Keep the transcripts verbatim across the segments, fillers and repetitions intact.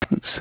Oops.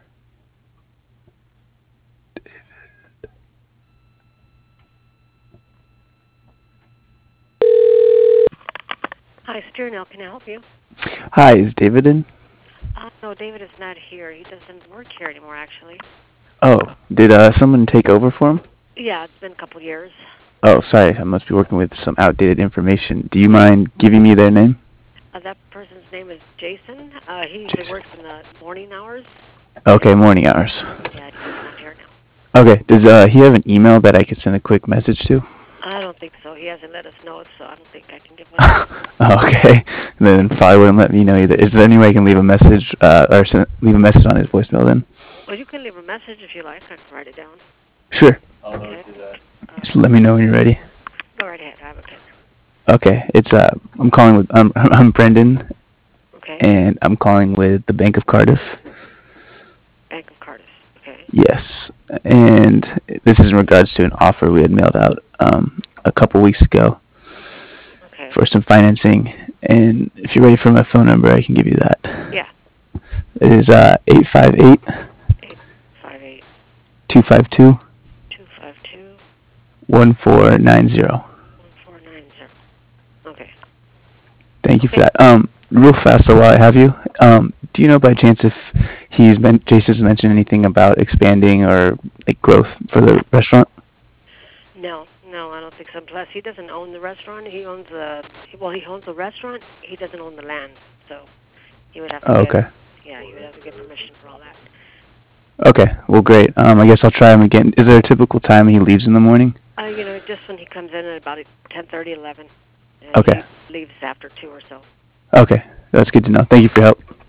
Hi, Steernell. Can I help you? Hi, is David in? Uh, no, David is not here. He doesn't work here anymore, actually. Oh, did uh, someone take over for him? Yeah, it's been a couple years. Oh, sorry, I must be working with some outdated information. Do you mind giving me their name? Uh, that person's name is Jason. Uh, he usually Jason. works in the morning hours. Okay, morning hours. Yeah, he's not here now. Okay, does uh, he have an email that I could send a quick message to? I don't think so. He hasn't let us know, so I don't think I can give one out. Okay, then probably wouldn't let me know either. Is there any way I can leave a message uh, or send, leave a message on his voicemail then? Well, you can leave a message if you like. I can write it down. Sure. Okay. Just Uh, let me know when you're ready. go right ahead. I have a pen. Okay, it's uh, I'm calling with I'm I'm Brendan, Okay. and I'm calling with the Bank of Cardiff. Bank of Cardiff. Okay. Yes, and this is in regards to an offer we had mailed out um, a couple weeks ago Okay. for some financing. And if you're ready for my phone number, I can give you that. Yeah. It is uh, eight five eight, Eight five eight two five two, two five two one four nine zero. one four nine zero. Okay. Thank you for Okay. that. Um, real fast, so while I have you, um, do you know by chance if he's been Jason's mentioned anything about expanding or like growth for the restaurant? No, no, I don't think so. Plus, he doesn't own the restaurant. He owns the well, he owns the restaurant. He doesn't own the land, so he would have to Oh, get okay. yeah, he would have to get permission for all that. Okay. Well, great. Um, I guess I'll try him again. Is there a typical time he leaves in the morning? Uh, you know, just when he comes in at about ten thirty, eleven, and Okay. he leaves after two or so. Okay. That's good to know. Thank you for your help.